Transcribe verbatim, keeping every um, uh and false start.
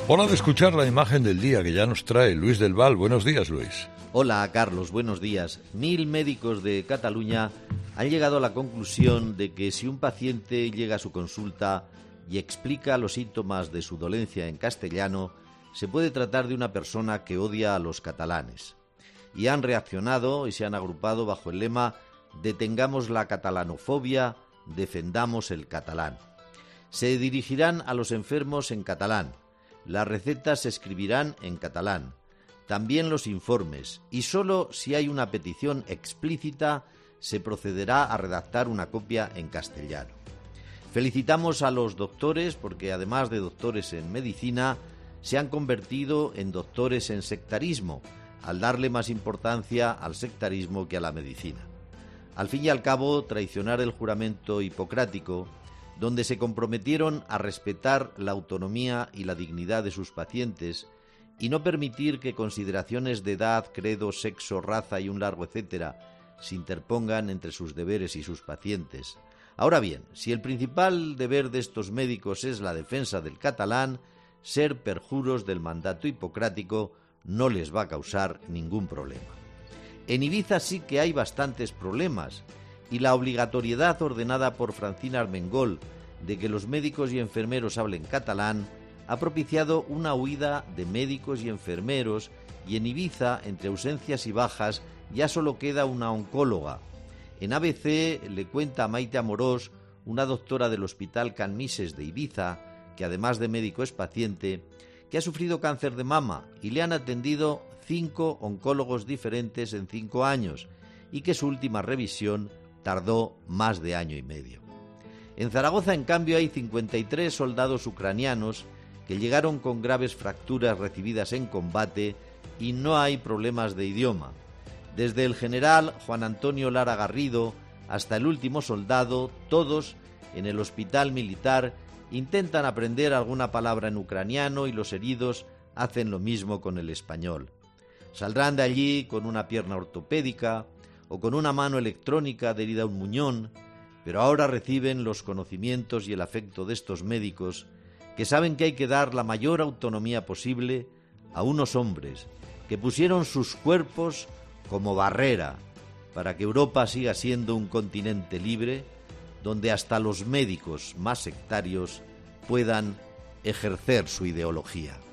Hora de escuchar la imagen del día que ya nos trae Luis del Val. Buenos días, Luis. Hola, Carlos, buenos días. Mil médicos de Cataluña han llegado a la conclusión de que si un paciente llega a su consulta y explica los síntomas de su dolencia en castellano, se puede tratar de una persona que odia a los catalanes. Y han reaccionado y se han agrupado bajo el lema «Detengamos la catalanofobia, defendamos el catalán». Se dirigirán a los enfermos en catalán. Las recetas se escribirán en catalán, también los informes, y solo si hay una petición explícita se procederá a redactar una copia en castellano. Felicitamos a los doctores porque, además de doctores en medicina, se han convertido en doctores en sectarismo, al darle más importancia al sectarismo que a la medicina. Al fin y al cabo, traicionar el juramento hipocrático, donde se comprometieron a respetar la autonomía y la dignidad de sus pacientes y no permitir que consideraciones de edad, credo, sexo, raza y un largo etcétera se interpongan entre sus deberes y sus pacientes. Ahora bien, si el principal deber de estos médicos es la defensa del catalán, ser perjuros del mandato hipocrático no les va a causar ningún problema. En Ibiza sí que hay bastantes problemas, y la obligatoriedad ordenada por Francina Armengol de que los médicos y enfermeros hablen catalán ha propiciado una huida de médicos y enfermeros, y en Ibiza, entre ausencias y bajas, ya solo queda una oncóloga. En A B C le cuenta a Maite Amorós, una doctora del Hospital Can Misses de Ibiza, que además de médico es paciente, que ha sufrido cáncer de mama y le han atendido cinco oncólogos diferentes en cinco años y que su última revisión tardó más de año y medio. En Zaragoza, en cambio, hay cincuenta y tres soldados ucranianos que llegaron con graves fracturas recibidas en combate y no hay problemas de idioma. Desde el general Juan Antonio Lara Garrido hasta el último soldado, todos en el hospital militar intentan aprender alguna palabra en ucraniano y los heridos hacen lo mismo con el español. Saldrán de allí con una pierna ortopédica o con una mano electrónica adherida a un muñón, pero ahora reciben los conocimientos y el afecto de estos médicos que saben que hay que dar la mayor autonomía posible a unos hombres que pusieron sus cuerpos como barrera para que Europa siga siendo un continente libre donde hasta los médicos más sectarios puedan ejercer su ideología.